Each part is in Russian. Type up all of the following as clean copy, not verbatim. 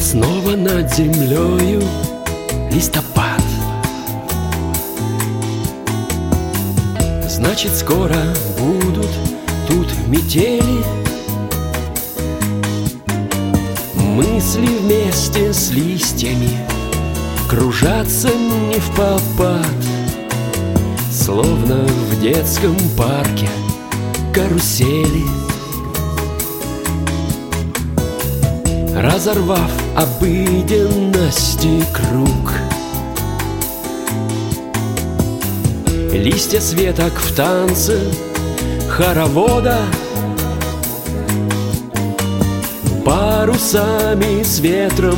Снова над землею листопад. Значит, скоро будут тут метели. Мысли вместе с листьями кружатся невпопад, словно в детском парке карусели. Разорвав обыденности круг, листья светок в танце хоровода парусами с ветром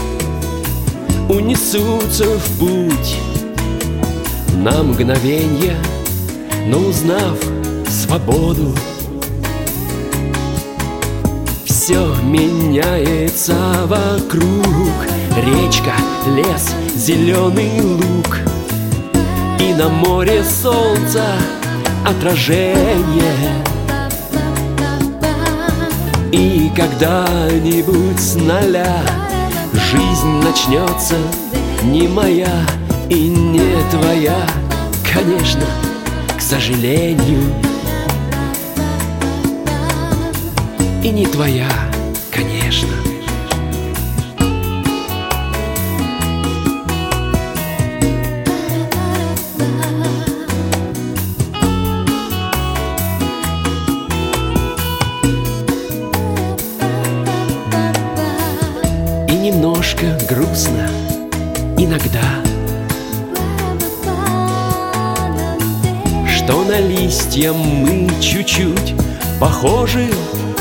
унесутся в путь на мгновенье, но узнав свободу, все меняется вокруг. Речка, лес, зеленый луг, и на море солнца отражение. И когда-нибудь с нуля жизнь начнется не моя и не твоя, конечно, к сожалению. И не твоя, конечно. И немножко грустно иногда, что на листья мы чуть-чуть похожи.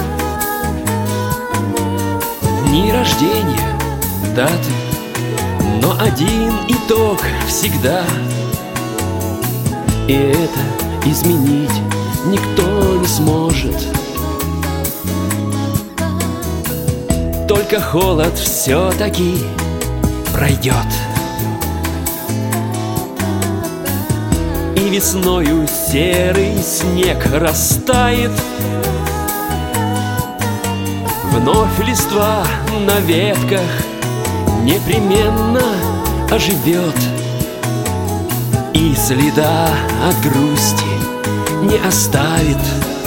Дни рождения, даты, но один итог всегда. И это изменить никто не сможет. Только холод все-таки пройдет, и весною серый снег растает. Вновь листва на ветках непременно оживет, и следа от грусти не оставит.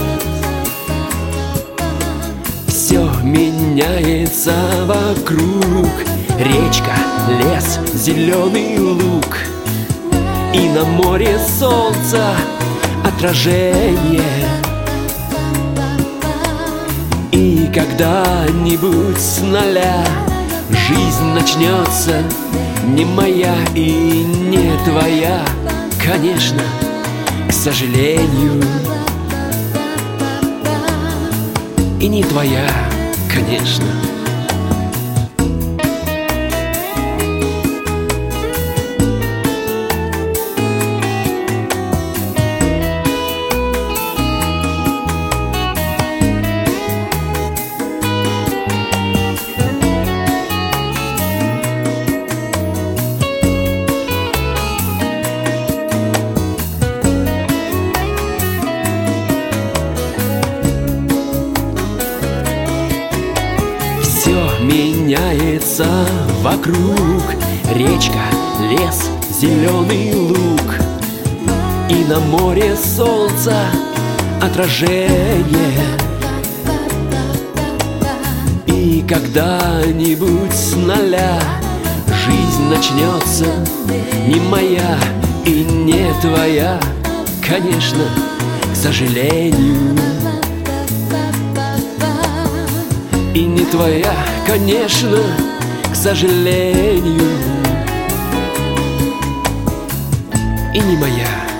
Все меняется вокруг. Речка, лес, зеленый луг, и на море солнца отражение. И когда-нибудь с нуля жизнь начнется не моя и не твоя, конечно, к сожалению. И не твоя, конечно. Меняется вокруг. Речка, лес, зеленый луг, и на море солнца отражение. И когда-нибудь с нуля жизнь начнется не моя и не твоя, конечно, к сожалению. И не твоя, конечно, к сожалению. И не моя.